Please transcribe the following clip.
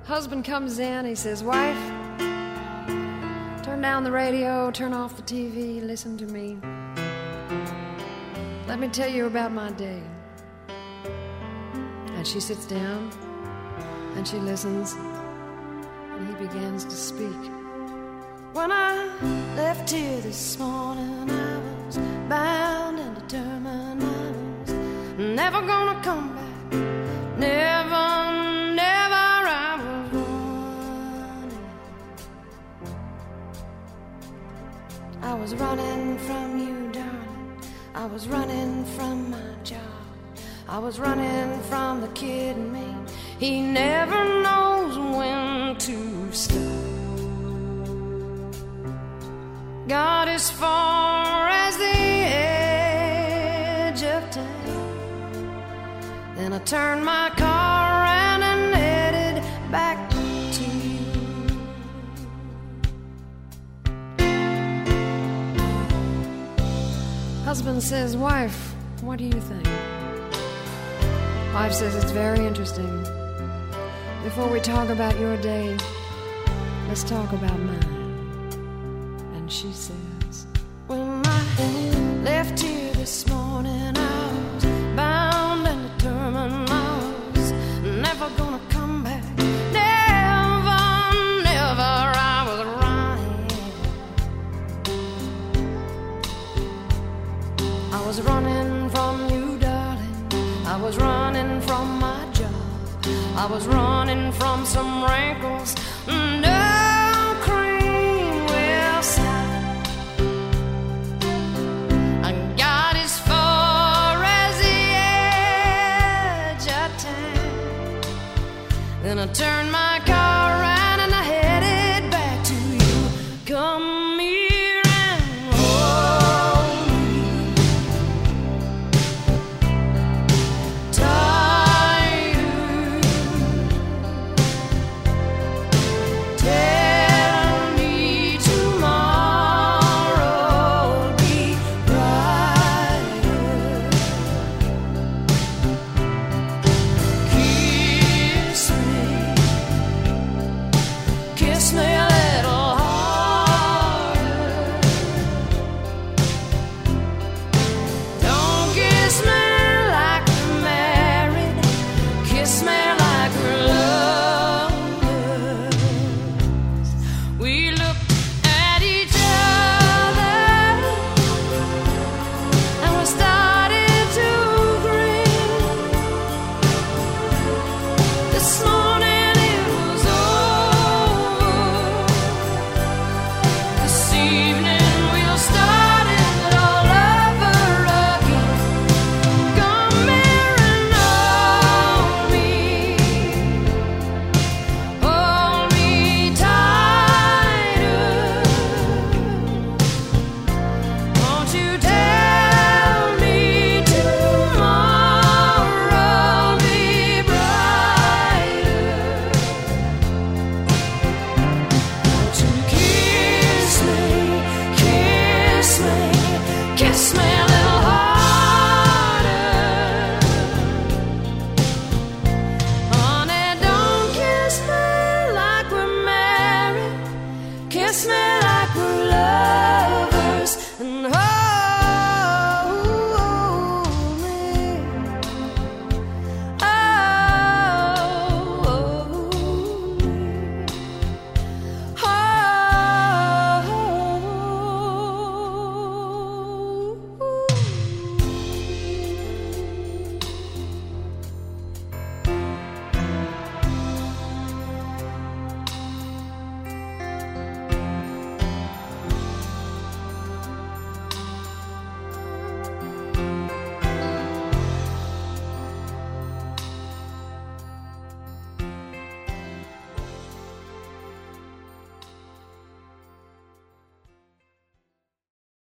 Husband comes in, he says, wife, turn down the radio, turn off the TV, listen to me. Let me tell you about my day. And she sits down, and she listens, and he begins to speak. When I left here this morning, I was bound and determined I was never gonna come back. Never, never, I was running. I was running from you, darling. I was running from my job. I was running from the kid in me. He never knows when to stop. Got as far as the edge of town. Then I turned my car around and headed back to you. Husband says, wife, what do you think? Wife says, it's very interesting. Before we talk about your day, let's talk about mine. And she says, when I left here this morning, I was bound and determined I was never gonna come back. Never, never, I was running. I was running from you, darling. I was running from my job. I was running from some wrinkles. No cream will stop. I got as far as the edge of town. Then I turned my